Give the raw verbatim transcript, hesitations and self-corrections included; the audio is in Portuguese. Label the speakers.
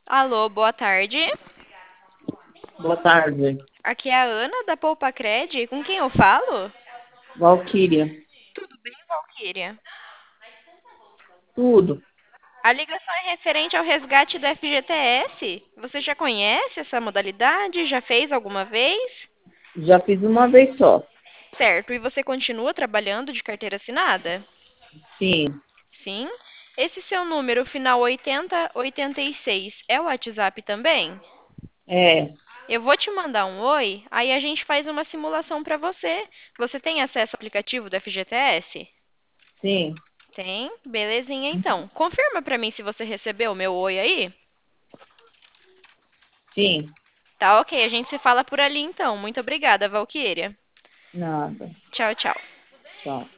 Speaker 1: Alô, boa tarde.
Speaker 2: Boa tarde,
Speaker 1: Aqui é a Ana da Poupa Cred. Com quem eu falo?
Speaker 2: Valquíria.
Speaker 1: Tudo bem, Valquíria?
Speaker 2: Tudo.
Speaker 1: A ligação é referente ao resgate do F G T S. Você já conhece essa modalidade? Já fez alguma vez?
Speaker 2: Já fiz uma vez só.
Speaker 1: Certo. E você continua trabalhando de carteira assinada?
Speaker 2: Sim,
Speaker 1: Sim. Esse seu número, final oitenta oitenta e seis, é o WhatsApp também?
Speaker 2: é,
Speaker 1: Eu vou te mandar um oi, aí a gente faz uma simulação para você. Você tem acesso ao aplicativo do F G T S?
Speaker 2: sim,
Speaker 1: Tem? Belezinha então. Confirma pra mim se você recebeu o meu oi aí.
Speaker 2: sim.
Speaker 1: Tá ok, a gente se fala por ali então. Muito obrigada, Valquíria.
Speaker 2: Nada.
Speaker 1: Tchau, tchau.
Speaker 2: Tchau.